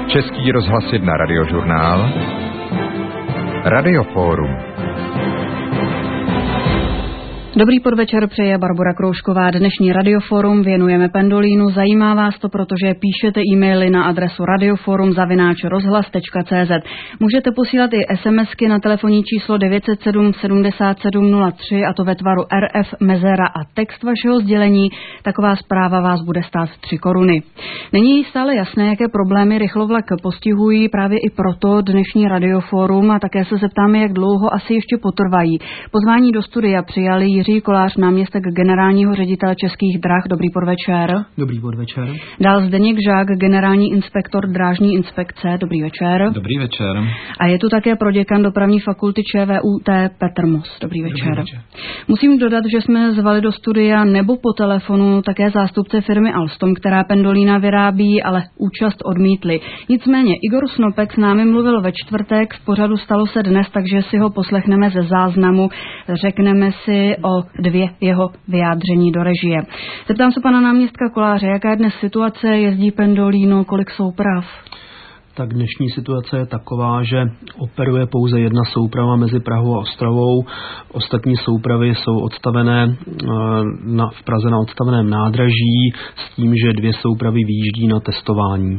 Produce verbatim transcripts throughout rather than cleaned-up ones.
Český rozhlas jedna radiožurnál, Radiofórum. Dobrý podvečer přeje Barbora Kroužková. Dnešní Radiofórum věnujeme pendolínu. Zajímá vás to, protože píšete e-maily na adresu radioforum zavináč rozhlas tečka cé zet. Můžete posílat i SMSky na telefonní číslo devět set sedm sedmdesát sedm nula tři, a to ve tvaru R F, mezera a text vašeho sdělení. Taková zpráva vás bude stát tři koruny. Není stále jasné, jaké problémy rychlovlak postihují, právě i proto dnešní Radiofórum, a také se zeptáme, jak dlouho asi ještě potrvají. Pozvání do studia přijali Jiří Kolář, náměstek generálního ředitele Českých drah. Dobrý podvečer. Dobrý podvečer. Dál Zdeněk Žák, generální inspektor drážní inspekce. Dobrý večer. Dobrý večer. A je tu také proděkan dopravní fakulty ČVUT Petr Moos. Dobrý večer. Dobrý večer. Musím dodat, že jsme zvali do studia nebo po telefonu také zástupce firmy Alstom, která pendolína vyrábí, ale účast odmítli. Nicméně Igor Snopek s námi mluvil ve čtvrtek, v pořadu Stalo se dnes, takže si ho poslechneme ze záznamu. Řekneme si o dvě jeho vyjádření do režie. Zeptám se pana náměstka Koláře, jaká je dnes situace, jezdí pendolíno, kolik souprav? Tak dnešní situace je taková, že operuje pouze jedna souprava mezi Prahou a Ostravou. Ostatní soupravy jsou odstavené na, v Praze na odstaveném nádraží s tím, že dvě soupravy vyjíždí na testování.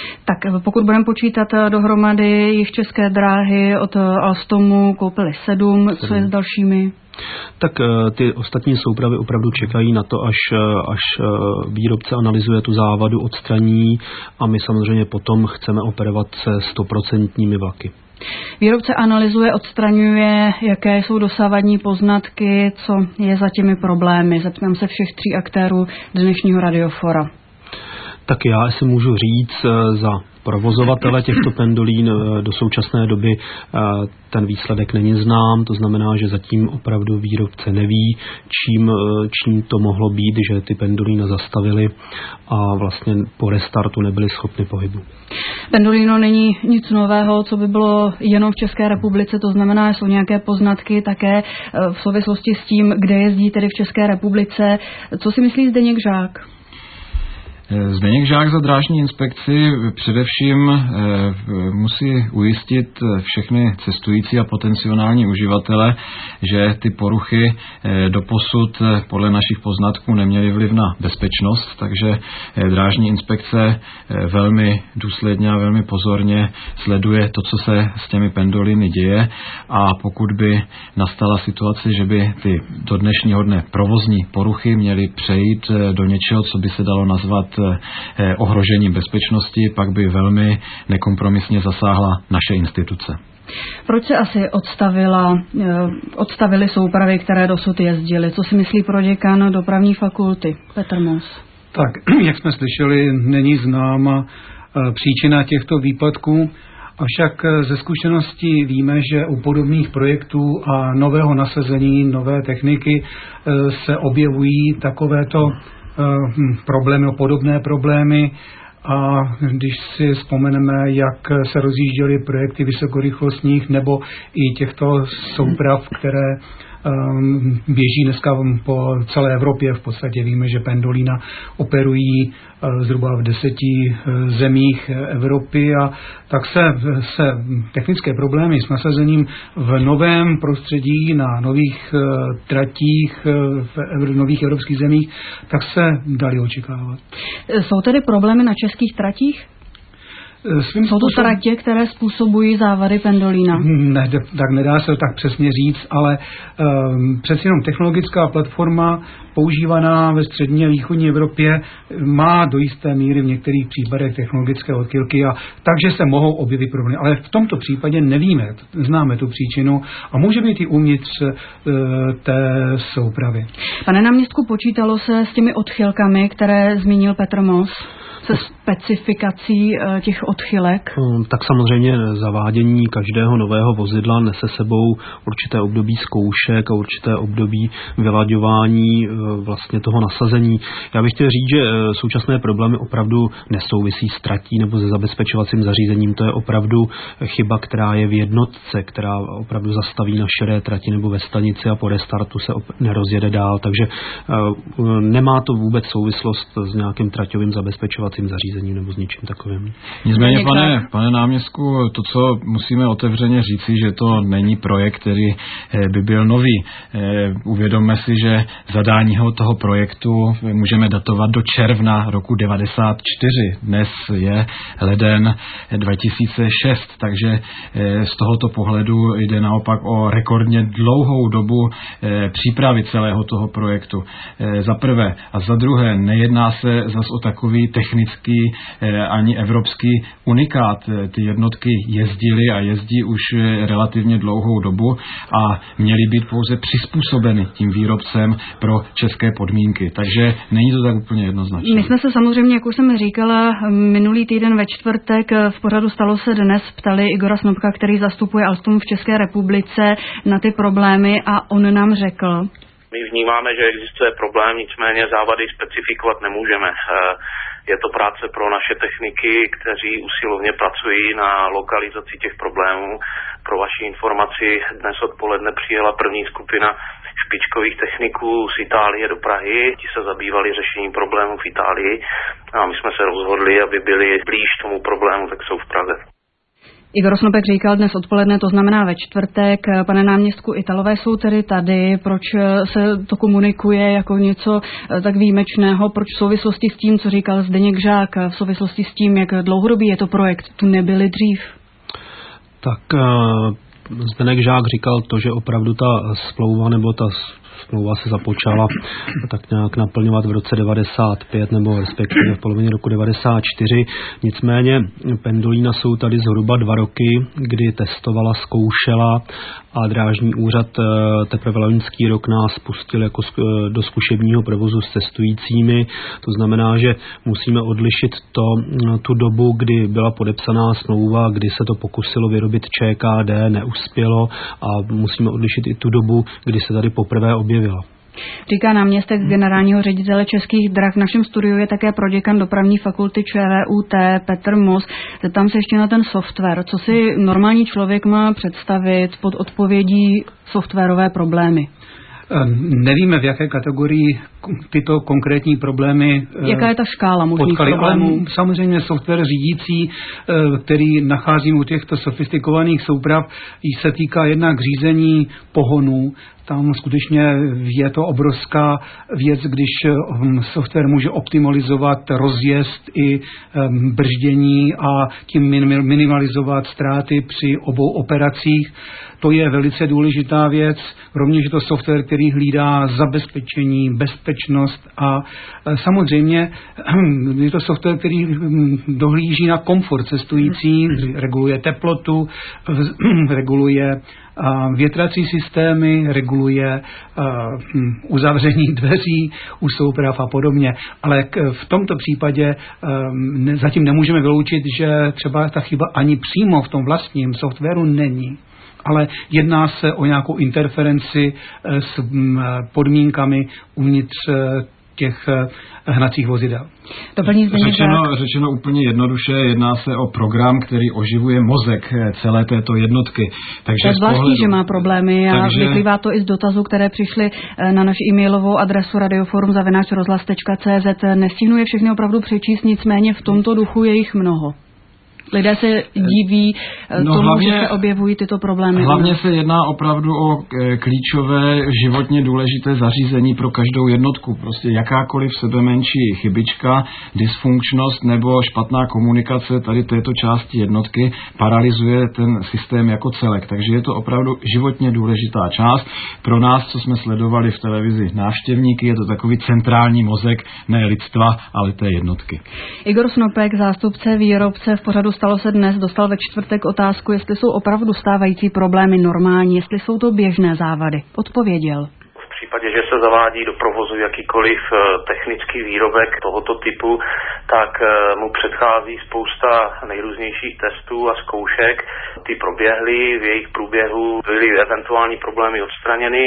Tak pokud budeme počítat dohromady, jich České dráhy od Alstomu koupili sedm, sedm. Co je s dalšími? Tak ty ostatní soupravy opravdu čekají na to, až, až výrobce analyzuje tu závadu, odstraní, a my samozřejmě potom chceme operovat se stoprocentními vlaky. Výrobce analyzuje, odstraňuje, jaké jsou dosávadní poznatky, co je za těmi problémy. Zeptám se všech tří aktérů dnešního Radiofora. Tak já si můžu říct za provozovatele těchto pendolín do současné doby ten výsledek není znám, to znamená, že zatím opravdu výrobce neví, čím, čím to mohlo být, že ty pendolína zastavili a vlastně po restartu nebyli schopni pohybu. Pendolino není nic nového, co by bylo jenom v České republice, to znamená, že jsou nějaké poznatky také v souvislosti s tím, kde jezdí tedy v České republice. Co si myslí Zdeněk Žák? Zdeněk Žák za drážní inspekci především e, musí ujistit všechny cestující a potenciální uživatele, že ty poruchy e, doposud podle našich poznatků neměly vliv na bezpečnost, takže e, drážní inspekce e, velmi důsledně a velmi pozorně sleduje to, co se s těmi pendoliny děje, a pokud by nastala situace, že by ty do dnešního dne provozní poruchy měly přejít do něčeho, co by se dalo nazvat ohrožením bezpečnosti, pak by velmi nekompromisně zasáhla naše instituce. Proč se asi odstavila, odstavili soupravy, které dosud jezdily? Co si myslí proděkan dopravní fakulty Petr Moos? Tak, jak jsme slyšeli, není známa příčina těchto výpadků, avšak ze zkušeností víme, že u podobných projektů a nového nasazení, nové techniky se objevují takovéto problémy, podobné problémy, a když si vzpomeneme, jak se rozjížděly projekty vysokorychlostních nebo i těchto souprav, které běží dneska po celé Evropě, v podstatě víme, že pendolína operují zhruba v deseti zemích Evropy, a tak se, se technické problémy s nasazením v novém prostředí na nových tratích v nových evropských zemích, tak se dali očekávat. Jsou tedy problémy na českých tratích? Svým Jsou to způsob... tratě, které způsobují závady pendolína? Ne, tak nedá se to tak přesně říct, ale um, přeci jenom technologická platforma používaná ve střední a východní Evropě má do jisté míry v některých případech technologické odchylky, a takže se mohou objevit problémy. Ale v tomto případě nevíme, známe tu příčinu, a může být i uvnitř uh, té soupravy. Pane náměstku, počítalo se s těmi odchylkami, které zmínil Petr Moos? Se specifikací těch odchylek? Tak samozřejmě zavádění každého nového vozidla nese sebou určité období zkoušek a určité období vylaďování vlastně toho nasazení. Já bych chtěl říct, že současné problémy opravdu nesouvisí s tratí nebo se zabezpečovacím zařízením. To je opravdu chyba, která je v jednotce, která opravdu zastaví na širé trati nebo ve stanici a po restartu se nerozjede dál. Takže nemá to vůbec souvislost s nějakým traťovým zabezpečovacím zařízením nebo s něčím takovým. Nicméně Nicméně, pane, pane náměstku, to, co musíme otevřeně říci, že to není projekt, který by byl nový. Uvědomme si, že zadání toho projektu můžeme datovat do června roku devadesát čtyři. Dnes je leden dva tisíce šest, takže z tohoto pohledu jde naopak o rekordně dlouhou dobu přípravy celého toho projektu. Za prvé. A za druhé, nejedná se zas o takový technický ani evropský unikát. Ty jednotky jezdily a jezdí už relativně dlouhou dobu a měly být pouze přizpůsobeny tím výrobcem pro české podmínky. Takže není to tak úplně jednoznačné. My jsme se samozřejmě, jak už jsem říkala, minulý týden ve čtvrtek v pořadu Stalo se dnes ptali Igora Snopka, který zastupuje Alstom v České republice, na ty problémy a on nám řekl: My vnímáme, že existuje problém, nicméně závady specifikovat nemůžeme. Je to práce pro naše techniky, kteří usilovně pracují na lokalizaci těch problémů. Pro vaši informaci, dnes odpoledne přijela první skupina špičkových techniků z Itálie do Prahy. Ti se zabývali řešením problémů v Itálii a my jsme se rozhodli, aby byli blíž tomu problému, tak jsou v Praze. Igor Snopek říkal dnes odpoledne, to znamená ve čtvrtek. Pane náměstku, Italové jsou tedy tady. Proč se to komunikuje jako něco tak výjimečného? Proč v souvislosti s tím, co říkal Zdeněk Žák, v souvislosti s tím, jak dlouhodobý je to projekt, tu nebyli dřív? Tak Zdeněk Žák říkal to, že opravdu ta smlouva nebo ta smlouva se započala tak nějak naplňovat v roce devadesát pět nebo respektive v polovině roku devadesát čtyři. Nicméně Pendolina jsou tady zhruba dva roky, kdy testovala, zkoušela a Drážní úřad teprve loňský rok nás pustil jako do zkušebního provozu s cestujícími. To znamená, že musíme odlišit to, tu dobu, kdy byla podepsaná smlouva, kdy se to pokusilo vyrobit ČKD, neuspělo, a musíme odlišit i tu dobu, kdy se tady poprvé objevila. Říká náměstek generálního ředitele Českých drah. V našem studiu je také proděkan dopravní fakulty ČVUT Petr Mos. Zeptám se ještě na ten software. Co si normální člověk má představit pod odpovědí softwarové problémy? Nevíme, v jaké kategorii tyto konkrétní problémy Jaká je ta škála možných problémů? Samozřejmě software řídící, který nacházím u těchto sofistikovaných souprav, se týká jednak řízení pohonů. Tam skutečně je to obrovská věc, když software může optimalizovat rozjezd i brždění a tím minimalizovat ztráty při obou operacích. To je velice důležitá věc. Rovněž je to software, který hlídá zabezpečení, bezpečnost a samozřejmě je to software, který dohlíží na komfort cestující, reguluje teplotu, reguluje větrací systémy, reguluje uzavření dveří u souprav a podobně. Ale v tomto případě zatím nemůžeme vyloučit, že třeba ta chyba ani přímo v tom vlastním softwaru není. Ale jedná se o nějakou interferenci s podmínkami uvnitř těch hnacích vozidel. Řečeno, řečeno úplně jednoduše, jedná se o program, který oživuje mozek celé této jednotky. Takže to je zvláštní, pohledu... že má problémy a Takže... vyplývá to i z dotazů, které přišly na naši e-mailovou adresu radioforum zavináč rozhlas tečka cé zet. Nestihnu je všechny opravdu přečíst, nicméně v tomto duchu je jich mnoho. Lidé se diví no, tomu, hlavně, že se objevují tyto problémy. Hlavně se jedná opravdu o klíčové životně důležité zařízení pro každou jednotku. Prostě jakákoliv sebe menší chybička, dysfunkčnost nebo špatná komunikace tady této části jednotky paralyzuje ten systém jako celek. Takže je to opravdu životně důležitá část. Pro nás, co jsme sledovali v televizi návštěvníky, je to takový centrální mozek ne lidstva, ale té jednotky. Igor Snopek, zástupce výrobce v pořadu Stalo se dnes, dostal ve čtvrtek otázku, jestli jsou opravdu stávající problémy normální, jestli jsou to běžné závady. Odpověděl. V případě, že se zavádí do provozu jakýkoliv technický výrobek tohoto typu, tak mu předchází spousta nejrůznějších testů a zkoušek. Ty proběhly, v jejich průběhu byly eventuální problémy odstraněny,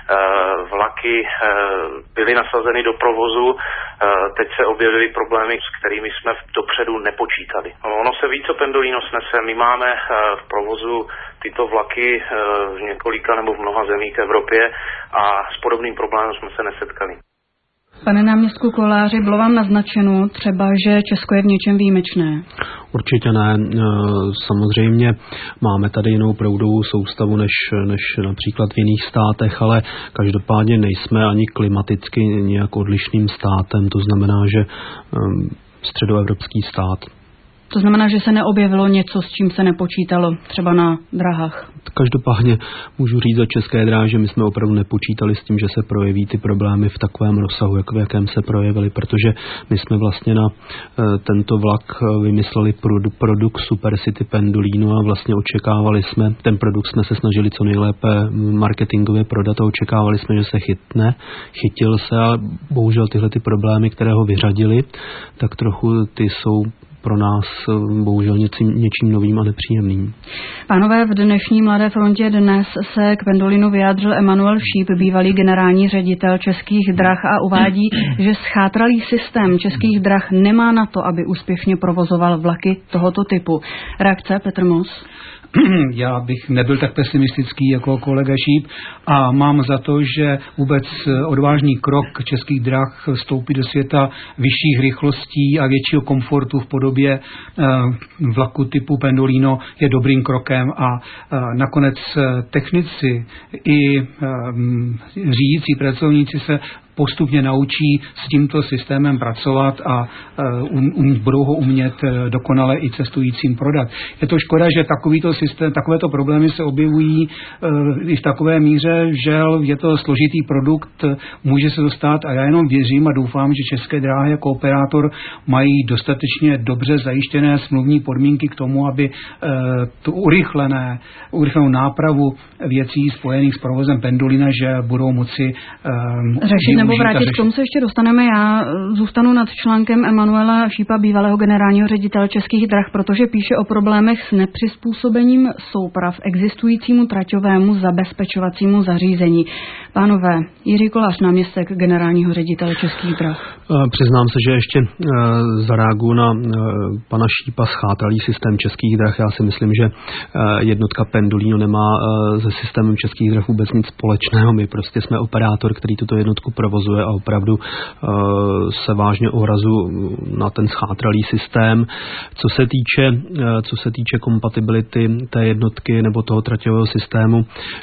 vlaky byly nasazeny do provozu, teď se objevily problémy, s kterými jsme dopředu nepočítali. Ono se ví, co Pendolino snese. My máme v provozu tyto vlaky v několika nebo v mnoha zemích v Evropě a s podobným problémem jsme se nesetkali. Pane náměstku Koláři, bylo vám naznačeno třeba, že Česko je v něčem výjimečné? Určitě ne. Samozřejmě máme tady jinou proudovou soustavu než, než například v jiných státech, ale každopádně nejsme ani klimaticky nějak odlišným státem. To znamená, že středoevropský stát. To znamená, že se neobjevilo něco, s čím se nepočítalo, třeba na drahách. Každopádně můžu říct za České dráhy, že my jsme opravdu nepočítali s tím, že se projeví ty problémy v takovém rozsahu, jak v jakém se projevily, protože my jsme vlastně na e, tento vlak vymysleli produ, produkt Supercity Pendolino a vlastně očekávali jsme, ten produkt jsme se snažili co nejlépe marketingově prodat a očekávali jsme, že se chytne. Chytil se a bohužel tyhle ty problémy, které ho vyřadili, tak trochu ty jsou pro nás bohužel něčím, něčím novým a nepříjemným. Pánové, v dnešní Mladé frontě dnes se k Pendolinu vyjádřil Emanuel Šíp, bývalý generální ředitel Českých drah, a uvádí, že schátralý systém Českých drah nemá na to, aby úspěšně provozoval vlaky tohoto typu. Reakce, Petr Moos? Já bych nebyl tak pesimistický jako kolega Šíp a mám za to, že vůbec odvážný krok Českých drah vstoupí do světa vyšších rychlostí a většího komfortu v podobě vlaku typu Pendolino je dobrým krokem a nakonec technici i řídící pracovníci se postupně naučí s tímto systémem pracovat a um, um, budou ho umět dokonale i cestujícím prodat. Je to škoda, že takovýto systém, takovéto problémy se objevují uh, i v takové míře, že je to složitý produkt, může se dostat a já jenom věřím a doufám, že České dráhy jako operátor mají dostatečně dobře zajištěné smluvní podmínky k tomu, aby uh, tu urychlené, urychlenou nápravu věcí spojených s provozem Pendolina, že budou moci um, řešit nebo vrátit, k tomu se ještě dostaneme. Já zůstanu nad článkem Emanuela Šípa, bývalého generálního ředitele Českých drah, protože píše o problémech s nepřizpůsobením souprav existujícímu traťovému zabezpečovacímu zařízení. Pánové, Jiří Kolář, náměstek generálního ředitele Českých drah. Přiznám se, že ještě zareaguju na pana Šípa, schátralý systém Českých drah. Já si myslím, že jednotka Pendolino nemá se systémem Českých drah vůbec nic společného. My prostě jsme operátor, který tuto jednotku provozuje a opravdu se vážně ohrazu na ten schátralý systém. Co se týče, co se týče kompatibility té jednotky nebo toho traťového systému,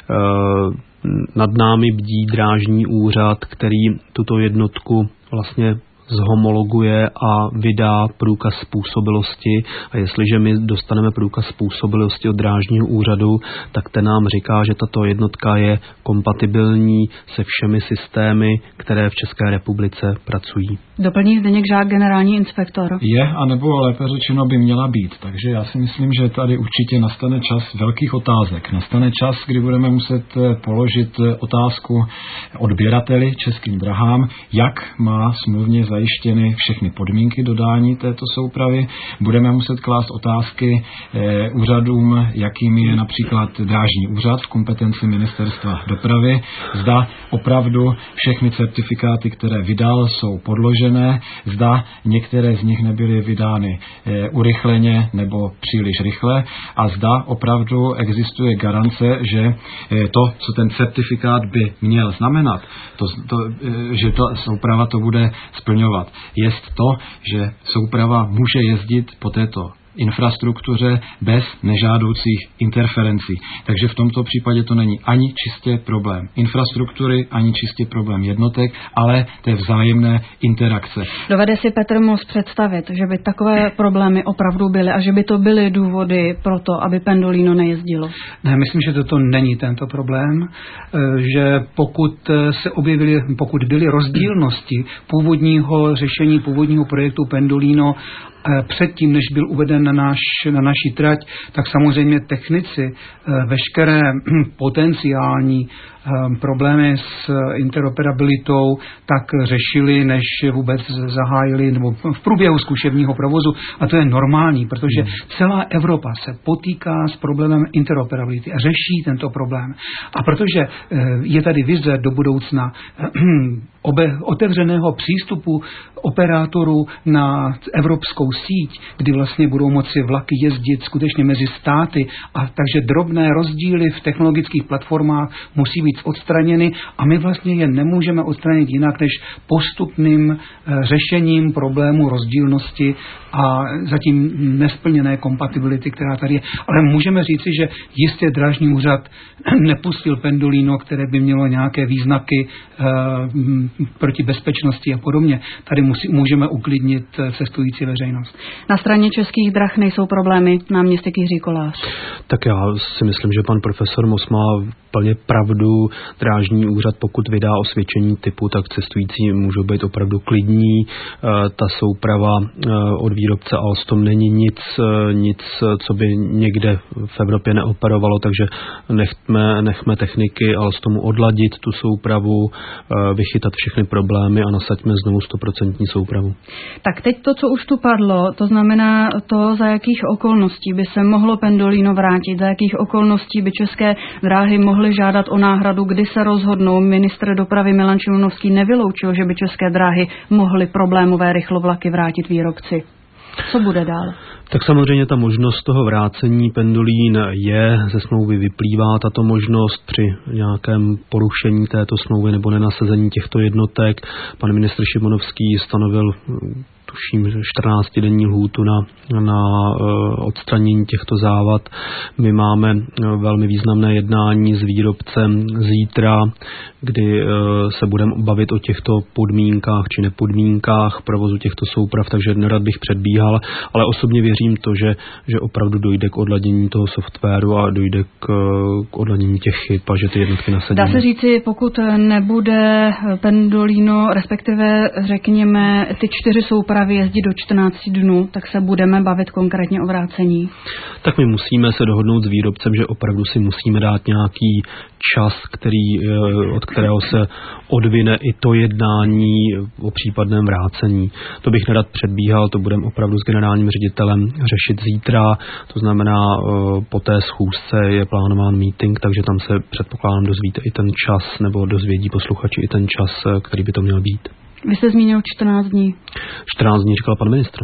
nad námi bdí drážní úřad, který tuto jednotku vlastně zhomologuje a vydá průkaz způsobilosti a jestliže my dostaneme průkaz způsobilosti od drážního úřadu, tak ten nám říká, že tato jednotka je kompatibilní se všemi systémy, které v České republice pracují. Doplní Zdeněk Žák, generální inspektor. Je, anebo lépe řečeno by měla být, takže já si myslím, že tady určitě nastane čas velkých otázek. Nastane čas, kdy budeme muset položit otázku odběrateli, Českým drahám, jak má smluvně zajištěny všechny podmínky dodání této soupravy. Budeme muset klást otázky e, úřadům, jakými je například drážní úřad v kompetenci ministerstva dopravy. Zda opravdu všechny certifikáty, které vydal, jsou podložené. Zda některé z nich nebyly vydány e, urychleně nebo příliš rychle. A zda opravdu existuje garance, že e, to, co ten certifikát by měl znamenat, to, to, e, že ta souprava to bude splňovat. Jest to, že souprava může jezdit po této infrastruktuře bez nežádoucích interferencí. Takže v tomto případě to není ani čistě problém infrastruktury, ani čistě problém jednotek, ale té vzájemné interakce. Dovede si Petr Moos představit, že by takové problémy opravdu byly a že by to byly důvody pro to, aby Pendolino nejezdilo? Ne, myslím, že toto není tento problém, že pokud se objevily, pokud byly rozdílnosti původního řešení, původního projektu Pendolino předtím, než byl uveden na, náš, na naši trať, tak samozřejmě technici veškeré potenciální problémy s interoperabilitou tak řešili, než vůbec zahájili nebo v průběhu zkušebního provozu. A to je normální, protože celá Evropa se potýká s problémem interoperability a řeší tento problém. A protože je tady vize do budoucna obe, otevřeného přístupu operátorů na evropskou síť, kdy vlastně budou moci vlaky jezdit skutečně mezi státy, a takže drobné rozdíly v technologických platformách musí být odstraněny a my vlastně je nemůžeme odstranit jinak než postupným e, řešením problému rozdílnosti a zatím nesplněné kompatibility, která tady je. Ale můžeme říci, že jistě Drážní úřad nepustil Pendolino, které by mělo nějaké význaky e, proti bezpečnosti a podobně. Tady musí, můžeme uklidnit cestující veřejnost. Na straně Českých drah nejsou problémy, náměstek Jiří Kolář. Tak já si myslím, že pan profesor Moos má plně pravdu. Drážní úřad, pokud vydá osvědčení typu, tak cestující můžou být opravdu klidní. Ta souprava od výrobce Alstom není nic, nic, co by někde v Evropě neoperovalo, takže nechme, nechme techniky Alstomu odladit tu soupravu, vychytat všechny problémy a nasaďme znovu stoprocentní soupravu. Tak teď to, co už tu padlo, to znamená to, za jakých okolností by se mohlo Pendolino vrátit, za jakých okolností by České dráhy mohly žádat o náhradu, kdy se rozhodnou. Ministr dopravy Milan Šimonovský nevyloučil, že by České dráhy mohly problémové rychlovlaky vrátit výrobci. Co bude dál? Tak samozřejmě ta možnost toho vrácení Pendolín je, ze smlouvy vyplývá tato možnost při nějakém porušení této smlouvy nebo nenasazení těchto jednotek. Pan ministr Šimonovský stanovil tuším čtrnáctidenní lhůtu na, na uh, odstranění těchto závad. My máme uh, velmi významné jednání s výrobcem zítra, kdy uh, se budeme bavit o těchto podmínkách či nepodmínkách provozu těchto souprav, takže nerad bych předbíhal, ale osobně věřím to, že, že opravdu dojde k odladění toho softwaru a dojde k, k odladění těch chyb a že ty jednotky nasadíme. Dá se říci, pokud nebude Pendolino, respektive řekněme ty čtyři soupravy jezdit do čtrnácti dnů, tak se budeme bavit konkrétně o vrácení? Tak my musíme se dohodnout s výrobcem, že opravdu si musíme dát nějaký čas, který, od kterého se odvine i to jednání o případném vrácení. To bych nerad předbíhal, to budeme opravdu s generálním ředitelem řešit zítra, to znamená po té schůzce je plánován meeting, takže tam se předpokládám dozvíte i ten čas, nebo dozvědí posluchači i ten čas, který by to měl být. Vy jste zmínil čtrnáct dní. čtrnáct dní, říkal pan ministr.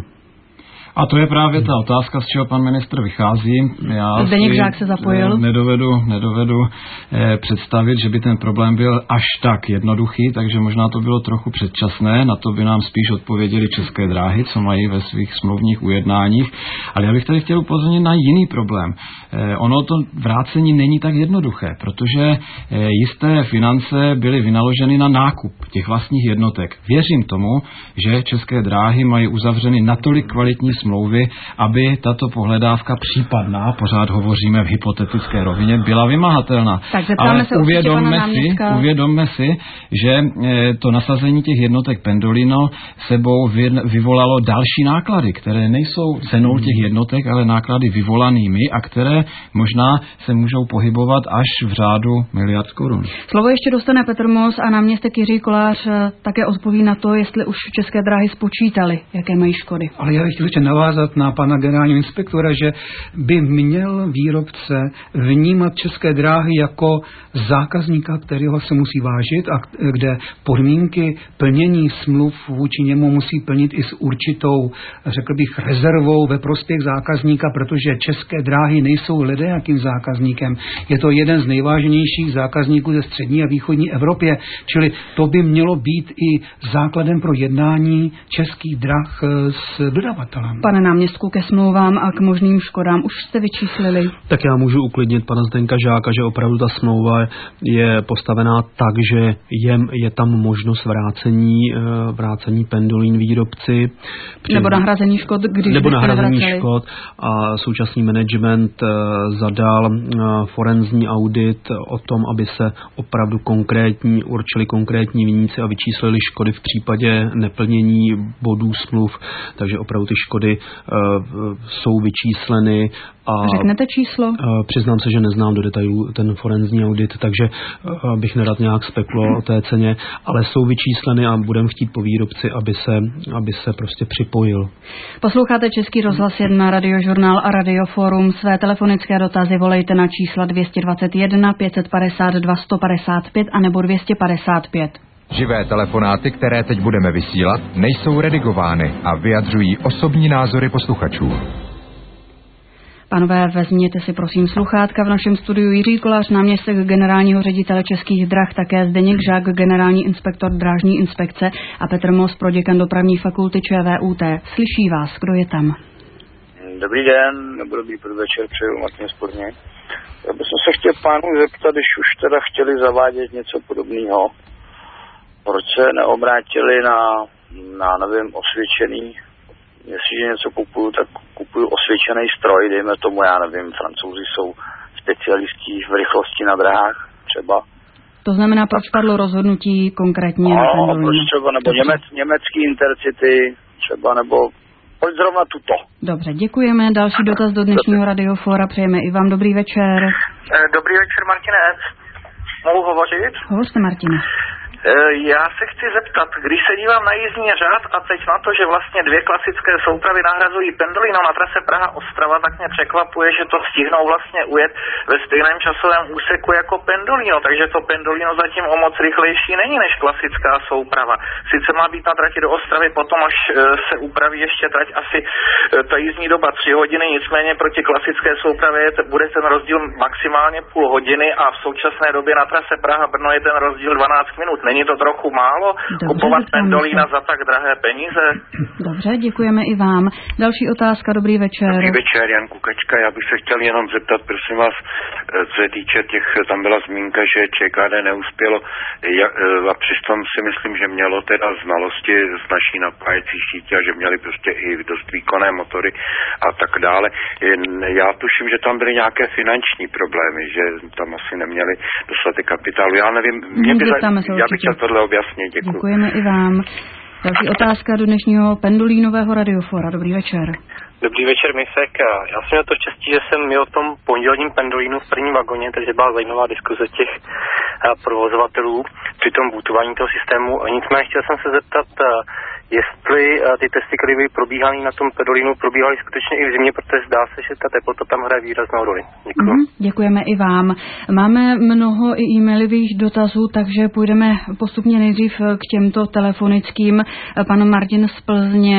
A to je právě ta otázka, z čeho pan ministr vychází. Já Zdeněk Žák se zapojil. Nedovedu, nedovedu eh, představit, že by ten problém byl až tak jednoduchý, takže možná to bylo trochu předčasné, na to by nám spíš odpověděli České dráhy, co mají ve svých smluvních ujednáních. Ale já bych tady chtěl upozornit na jiný problém. Eh, ono to vrácení není tak jednoduché, protože eh, jisté finance byly vynaloženy na nákup těch vlastních jednotek. Věřím tomu, že České dráhy mají uzavřeny natolik kvalitní smlouvy, aby tato pohledávka případná, pořád hovoříme v hypotetické rovině, byla vymahatelná. Ale se uvědomme si, uvědomme si, že to nasazení těch jednotek Pendolino sebou vyvolalo další náklady, které nejsou cenou těch jednotek, ale náklady vyvolanými a které možná se můžou pohybovat až v řádu miliard korun. Slovo ještě dostane Petr Moos a náměstek Jiří Kolář také odpoví na to, jestli už České dráhy spočítali, jaké mají škody. Ale já bych chtěl ještě navázat na pana generálního inspektora, že by měl výrobce vnímat České dráhy jako zákazníka, kterého se musí vážit a kde podmínky plnění smluv vůči němu musí plnit i s určitou, řekl bych, rezervou ve prospěch zákazníka, protože České dráhy nejsou ledajakým zákazníkem. Je to jeden z nejvážnějších zákazníků ze střední a východní Evropě, čili to by mělo být i základem pro jednání Českých drah s dodavatelem. Pane náměstku, ke smlouvám a k možným škodám už jste vyčíslili? Tak já můžu uklidnit pana Zdenka Žáka, že opravdu ta smlouva je postavená tak, že je, je tam možnost vrácení, vrácení Pendolín výrobci. Při, nebo nahrazení škod, když Nebo nahrazení nevraceli. škod a současný management zadal forenzní audit o tom, aby se opravdu konkrétní, určili konkrétní viníci a vyčíslili škody v případě neplnění bodů smluv, takže opravdu ty škody uh, jsou vyčísleny. A řeknete číslo? Uh, přiznám se, že neznám do detailů ten forenzní audit, takže uh, bych nerad nějak spekuloval o té ceně, ale jsou vyčísleny a budeme chtít po výrobci, aby se, aby se prostě připojil. Posloucháte Český rozhlas jedna, Radiožurnál a Radioforum. Své telefonické dotazy volejte na čísla dvě stě dvacet jedna, pět set padesát dva, sto padesát pět a nebo dvě stě padesát pět. Živé telefonáty, které teď budeme vysílat, nejsou redigovány a vyjadřují osobní názory posluchačů. Pánové, vezměte si prosím sluchátka. V našem studiu Jiří Kolář, náměstek generálního ředitele Českých drah, také Zdeněk Žák, generální inspektor drážní inspekce a Petr Mos, proděkan dopravní fakulty ČVUT. Slyší vás, kdo je tam? Dobrý den, nebo dobrý podvečer, přeju Martin Spodně. Já bych se chtěl pánů zeptat, když už teda chtěli zavádět něco podobného, proč se neobrátili na, na nevím, osvědčený, jestliže něco kupuju, tak kupuju osvědčený stroj, dejme tomu, já nevím, Francouzi jsou specialistí v rychlosti na drahách třeba. To znamená, proč padlo rozhodnutí konkrétně no, na Pendolino? proč třeba, nebo němec, německý Intercity třeba, nebo pojď zrovna tuto. Dobře, děkujeme. Další dotaz do dnešního radiofóra. Přejeme i vám dobrý večer. Dobrý večer, Martinec. Mohu hovořit? Hovořte, Martine. Já se chci zeptat, když se dívám na jízdní řád a teď na to, že vlastně dvě klasické soupravy nahrazují Pendolino na trase Praha-Ostrava, tak mě překvapuje, že to stihnou vlastně ujet ve stejném časovém úseku jako Pendolino, takže to Pendolino zatím o moc rychlejší není než klasická souprava. Sice má být na trati do Ostravy, potom až se upraví ještě trať asi ta jízdní doba tři hodiny, nicméně proti klasické soupravě bude ten rozdíl maximálně půl hodiny a v současné době na trase Praha-Brno je ten rozdíl dvanáct minut. Není to trochu málo? Dobře, kupovat Pendolina za tak drahé peníze? Dobře, děkujeme i vám. Další otázka, dobrý večer. Dobrý večer, Jan Kukačka. Já bych se chtěl jenom zeptat, prosím vás, co se týče těch, tam byla zmínka, že ČKD neuspělo a přitom si myslím, že mělo teda znalosti z naší napájecí sítě a že měli prostě i dost výkonné motory a tak dále. Já tuším, že tam byly nějaké finanční problémy, že tam asi neměli dostatek kapitálu. Já nevím, mě by za... Já bych chtěl tohle objasnit, děkuji. Děkujeme i vám. Další otázka do dnešního Pendolínového radiofora. Dobrý večer. Dobrý večer, Misek. Já jsem měl to štěstí, že jsem měl v tom pondělním Pendolínu v prvním vagoně, takže byla zajímavá diskuze těch provozovatelů při tom bootování toho systému. Nicméně chtěl jsem se zeptat, jestli ty testy, které byly probíhané na tom Pendolínu, probíhaly skutečně i v zimě, protože zdá se, že ta teplota tam hraje výraznou roli. Děkuji. Mm, děkujeme i vám. Máme mnoho i e-mailových dotazů, takže půjdeme postupně nejdřív k těmto telefonickým. Pan Martin z Plzně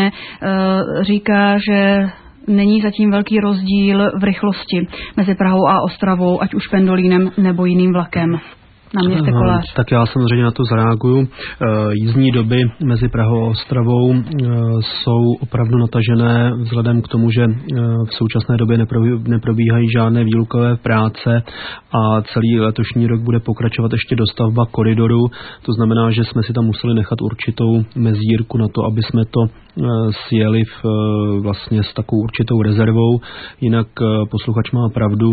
říká, že není zatím velký rozdíl v rychlosti mezi Prahou a Ostravou, ať už Pendolínem nebo jiným vlakem. Náměstek Kolář. Tak já samozřejmě na to zareaguju. Jízdní doby mezi Prahou a Ostravou jsou opravdu natažené vzhledem k tomu, že v současné době neprobíhají žádné výlukové práce a celý letošní rok bude pokračovat ještě dostavba koridoru. To znamená, že jsme si tam museli nechat určitou mezírku na to, aby jsme to sjeli v, vlastně s takovou určitou rezervou. Jinak posluchač má pravdu.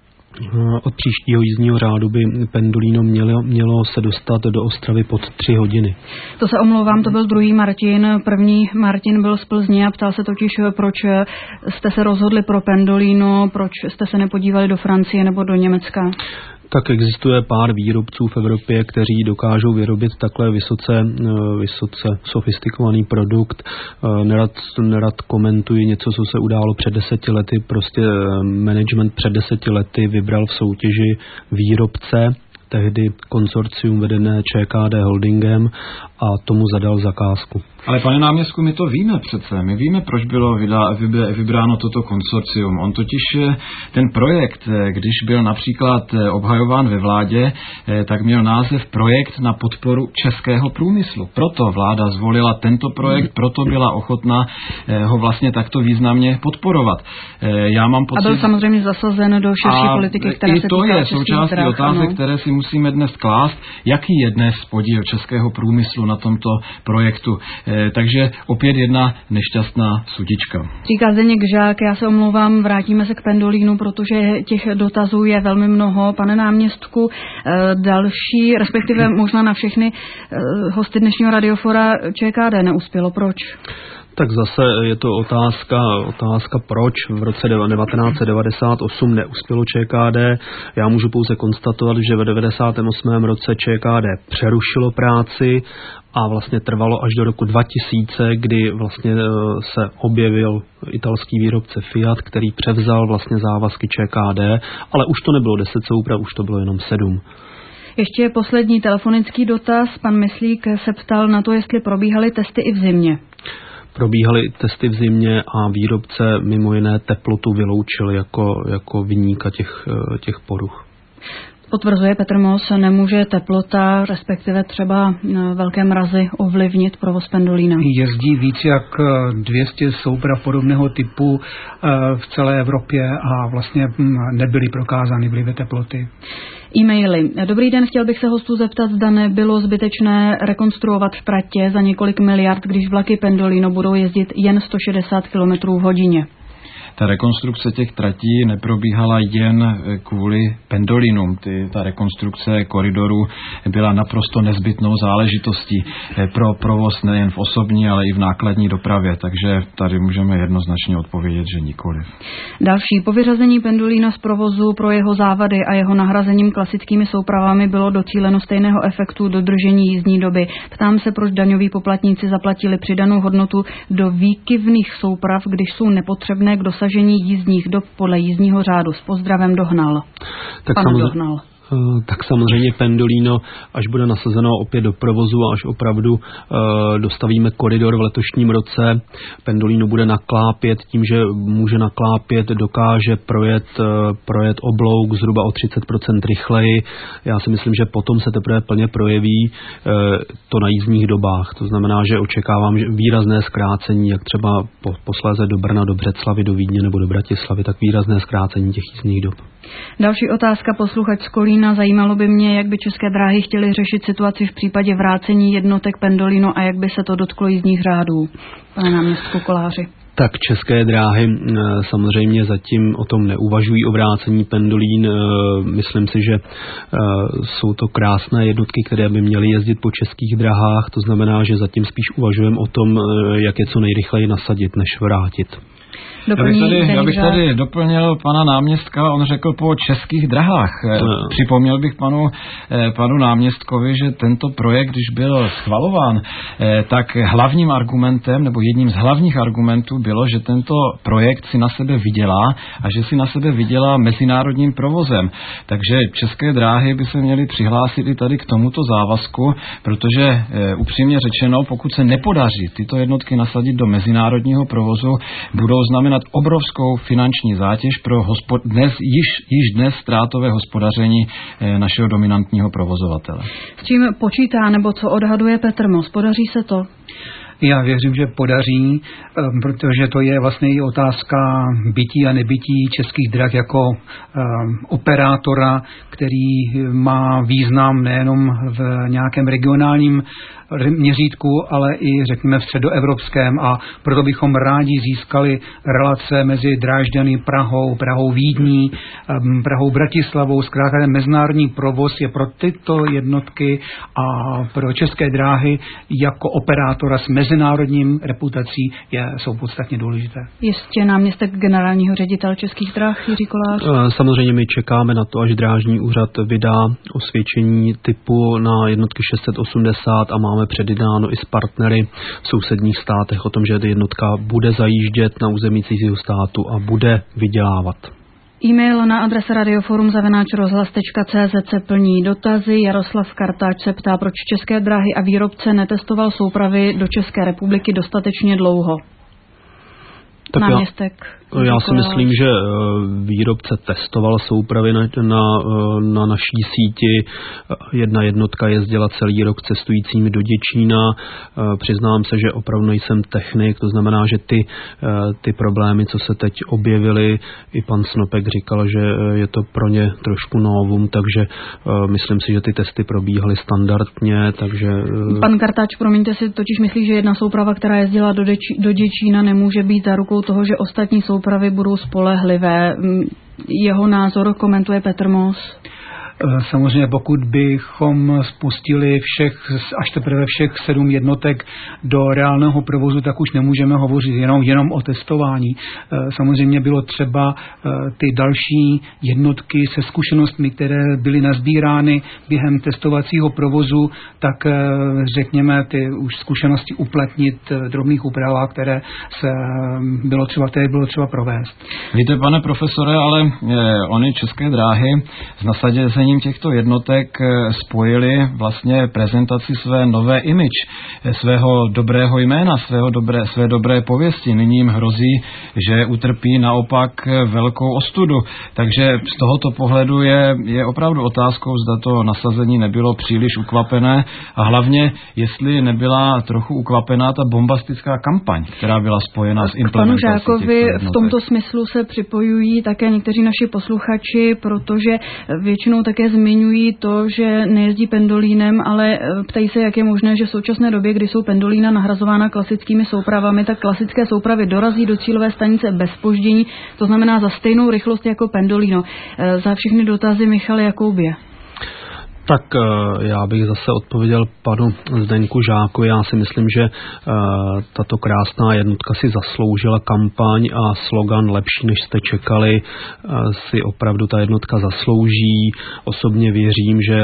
Od příštího jízdního řádu by Pendolino mělo, mělo se dostat do Ostravy pod tři hodiny. To se omlouvám, to byl druhý Martin. První Martin byl z Plzně a ptal se totiž, proč jste se rozhodli pro Pendolino, proč jste se nepodívali do Francie nebo do Německa. Tak existuje pár výrobců v Evropě, kteří dokážou vyrobit takhle vysoce, vysoce sofistikovaný produkt. Nerad, nerad komentuji něco, co se událo před deseti lety. Prostě management před deseti lety vybral v soutěži výrobce, tehdy konsorcium vedené ČKD Holdingem, a tomu zadal zakázku. Ale pane náměstku, my to víme přece. My víme, proč bylo vybráno toto konsorcium. On totiž ten projekt, když byl například obhajován ve vládě, tak měl název Projekt na podporu českého průmyslu. Proto vláda zvolila tento projekt, proto byla ochotná ho vlastně takto významně podporovat. Já mám pocit... A byl samozřejmě zasazen do širší politiky, která se týká to je součástí otázek, které si musíme dnes klást. Jaký je dnes podíl českého průmyslu na tomto projektu? Takže opět jedna nešťastná sudička. Říká Zdeněk Žák, já se omlouvám, vrátíme se k Pendolínu, protože těch dotazů je velmi mnoho. Pane náměstku, další, respektive možná na všechny hosty dnešního radiofora ČKD neuspělo. Proč? Tak zase je to otázka, otázka proč v roce devatenáct set devadesát osm neuspělo ČKD. Já můžu pouze konstatovat, že v devadesátém osmém roce ČKD přerušilo práci a vlastně trvalo až do roku dva tisíce, kdy vlastně se objevil italský výrobce Fiat, který převzal vlastně závazky ČKD, ale už to nebylo deset souprav, už to bylo jenom sedm. Ještě poslední telefonický dotaz. Pan Myslík se ptal na to, jestli probíhaly testy i v zimě. Probíhaly testy v zimě a výrobce mimo jiné teplotu vyloučil jako, jako viníka těch, těch poruch. Potvrzuje Petr Moos, nemůže teplota, respektive třeba velké mrazy ovlivnit provoz pendolína? Jezdí víc jak dvě stě souprav podobného typu v celé Evropě a vlastně nebyly prokázány vlivy teploty. E-maily. Dobrý den, chtěl bych se hostů zeptat, zda nebylo zbytečné rekonstruovat tratě za několik miliard, když vlaky Pendolino budou jezdit jen sto šedesát kilometrů v hodině. Ta rekonstrukce těch tratí neprobíhala jen kvůli pendolinům. Ty, ta rekonstrukce koridoru byla naprosto nezbytnou záležitostí pro provoz nejen v osobní, ale i v nákladní dopravě, takže tady můžeme jednoznačně odpovědět, že nikoliv. Další. Po vyřazení pendolína z provozu pro jeho závady a jeho nahrazením klasickými soupravami bylo docíleno stejného efektu dodržení jízdní doby. Ptám se, proč daňoví poplatníci zaplatili přidanou hodnotu do výkyvných souprav, když jsou nepotřebné k dosažení jízdních dob podle jízdního řádu. S pozdravem Dohnal. Tak Pan samozřejmě, Dohnal. Tak samozřejmě pendolino, až bude nasazeno opět do provozu a až opravdu uh, dostavíme koridor v letošním roce, pendolino bude naklápět tím, že může naklápět, dokáže projet, uh, projet oblouk zhruba o třicet procent rychleji. Já si myslím, že potom se teprve plně projeví uh, to na jízdních dobách. To znamená, že očekávám že výrazné zkrácení, jak třeba po, posléze do Brna, do Břeclavy, do Vídně nebo do Bratislavy, tak výrazné zkrácení těch jízdních dob. Další otázka, posluchač z Kolína. Zajímalo by mě, jak by České dráhy chtěly řešit situaci v případě vrácení jednotek Pendolino a jak by se to dotklo jízdních řádů. Pane náměstku Koláři. Tak České dráhy samozřejmě zatím o tom neuvažují, o vrácení pendolín. Myslím si, že jsou to krásné jednotky, které by měly jezdit po českých dráhách. To znamená, že zatím spíš uvažujeme o tom, jak je co nejrychleji nasadit, než vrátit. Já bych, tady, já bych tady doplnil pana náměstka, on řekl po českých drahách. No. Připomněl bych panu, panu náměstkovi, že tento projekt, když byl schvalován, tak hlavním argumentem, nebo jedním z hlavních argumentů bylo, že tento projekt si na sebe vydělá a že si na sebe vydělá mezinárodním provozem. Takže České dráhy by se měly přihlásit i tady k tomuto závazku, protože upřímně řečeno, pokud se nepodaří tyto jednotky nasadit do mezinárodního provozu, budou znamenat obrovskou finanční zátěž pro hospod- dnes, již, již dnes ztrátové hospodaření e, našeho dominantního provozovatele. S čím počítá nebo co odhaduje Petr Moos? Podaří se to? Já věřím, že podaří, protože to je vlastně i otázka bytí a nebytí Českých drah jako um, operátora, který má význam nejenom v nějakém regionálním měřítku, ale i řekněme v středoevropském, a proto bychom rádi získali relace mezi Drážďany, Prahou, Prahou Vídní, Prahou Bratislavou. Zkrátka ten mezinárodní provoz je pro tyto jednotky a pro České dráhy jako operátora s mezinárodním reputací je, jsou podstatně důležité. Jistě náměstek generálního ředitele Českých drah Jiří Kolář. Samozřejmě my čekáme na to, až drážní úřad vydá osvědčení typu na jednotky šest set osmdesát a máme předjednáno i s partnery v sousedních státech o tom, že jednotka bude zajíždět na území cizího státu a bude vydělávat. E-mail na adrese radioforum zavináč rozhlas tečka cé zet se plní dotazy. Jaroslav Kartáč se ptá, proč České dráhy a výrobce netestoval soupravy do České republiky dostatečně dlouho. Tak náměstek. Já, já si myslím, že výrobce testoval soupravy na, na, na naší síti. Jedna jednotka jezdila celý rok cestujícími do Děčína. Přiznám se, že opravdu nejsem technik, to znamená, že ty, ty problémy, co se teď objevily, i pan Snopek říkal, že je to pro ně trošku novum, takže myslím si, že ty testy probíhaly standardně. Takže... Pan Kartáč, promiňte, si totiž myslí, že jedna souprava, která jezdila do, Deči, do Děčína, nemůže být zárukou toho, že ostatní soupravy budou spolehlivé. Jeho názor komentuje Petr Moos. Samozřejmě pokud bychom spustili všech, až teprve všech sedm jednotek do reálného provozu, tak už nemůžeme hovořit jenom, jenom o testování. Samozřejmě bylo třeba ty další jednotky se zkušenostmi, které byly nazbírány během testovacího provozu, tak řekněme ty už zkušenosti uplatnit v drobných úpravách, které se bylo třeba, které bylo třeba provést. Víte, pane profesore, ale ony České dráhy z nasadění zaváděním těchto jednotek spojili vlastně prezentaci své nové image, svého dobrého jména, svého dobré, své dobré pověsti. Nyní jim hrozí, že utrpí naopak velkou ostudu. Takže z tohoto pohledu je, je opravdu otázkou, zda to nasazení nebylo příliš ukvapené a hlavně, jestli nebyla trochu ukvapená ta bombastická kampaň, která byla spojena s implementací. Panu Žákovi v tomto smyslu se připojují také někteří naši posluchači, protože většinou také zmiňují to, že nejezdí pendolínem, ale ptají se, jak je možné, že v současné době, kdy jsou pendolína nahrazována klasickými soupravami, tak klasické soupravy dorazí do cílové stanice bez zpoždění, to znamená za stejnou rychlost jako pendolino. Za všechny dotazy Michal Jakoubě. Tak já bych zase odpověděl panu Zdeňku Žákovi. Já si myslím, že tato krásná jednotka si zasloužila kampaň a slogan lepší, než jste čekali, si opravdu ta jednotka zaslouží. Osobně věřím, že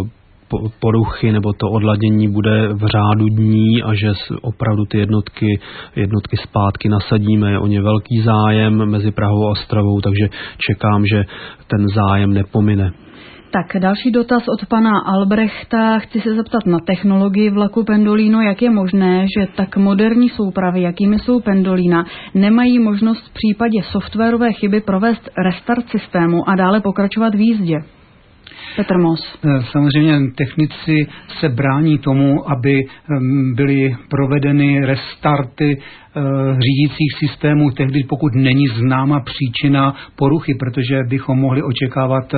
poruchy nebo to odladění bude v řádu dní a že opravdu ty jednotky, jednotky zpátky nasadíme. Je o ně velký zájem mezi Prahou a Ostravou, takže čekám, že ten zájem nepomine. Tak další dotaz od pana Albrechta. Chci se zeptat na technologii vlaku Pendolino. Jak je možné, že tak moderní soupravy, jakými jsou Pendolina, nemají možnost v případě softwarové chyby provést restart systému a dále pokračovat v jízdě? Petr Moos. Samozřejmě technici se brání tomu, aby byly provedeny restarty řídících systémů tehdy, pokud není známa příčina poruchy, protože bychom mohli očekávat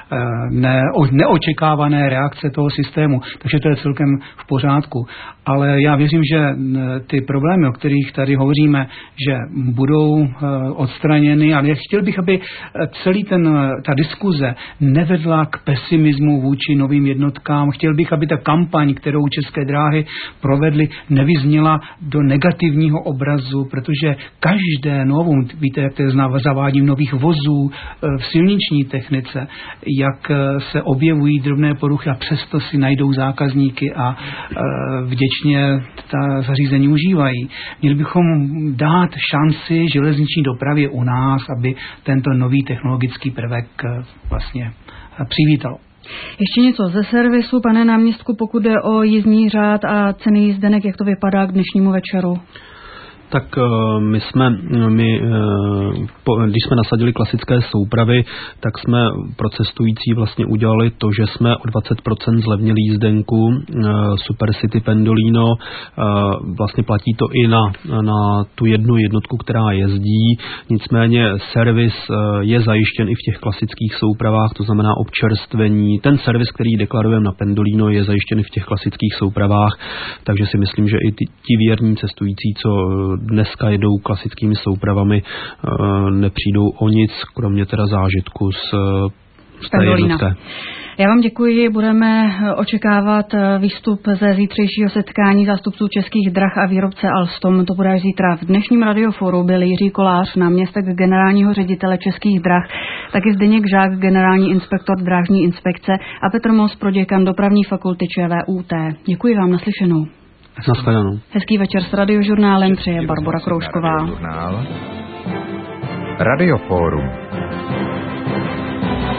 ne, neočekávané reakce toho systému. Takže to je celkem v pořádku. Ale já věřím, že ty problémy, o kterých tady hovoříme, že budou odstraněny, ale chtěl bych, aby celý ten, ta diskuze nevedla k pesimismu vůči novým jednotkám. Chtěl bych, aby ta kampaň, kterou České dráhy provedly, nevyzněla do negativního obrazu, protože každé novum, víte, jak to je zavádím nových vozů v silniční technice, jak se objevují drobné poruchy a přesto si najdou zákazníky a vděčně ta zařízení užívají. Měli bychom dát šanci železniční dopravě u nás, aby tento nový technologický prvek vlastně přivítal. Ještě něco ze servisu, pane náměstku, pokud jde o jízdní řád a ceny jízdenek, jak to vypadá k dnešnímu večeru? Tak my jsme, my, když jsme nasadili klasické soupravy, tak jsme pro cestující vlastně udělali to, že jsme o dvacet procent zlevnili jízdenku Supercity Pendolino. Vlastně platí to i na, na tu jednu jednotku, která jezdí. Nicméně servis je zajištěn i v těch klasických soupravách, to znamená občerstvení. Ten servis, který deklarujeme na Pendolino, je zajištěn i v těch klasických soupravách, takže si myslím, že i ty, ti věrní cestující, co dneska jedou klasickými soupravami, nepřijdou o nic, kromě teda zážitku z, z té jednotky. Já vám děkuji, budeme očekávat výstup ze zítřejšího setkání zástupců Českých drah a výrobce Alstom. To bude až zítra. V dnešním radioforu byl Jiří Kolář, náměstek generálního ředitele Českých drah, taky Zdeněk Žák, generální inspektor drážní inspekce a Petr Moos, proděkan dopravní fakulty ČVUT. Děkuji vám, naslyšenou. Naschledanou. Hezký večer s Radiožurnálem přeje Barbora Kroužková. Radioforum.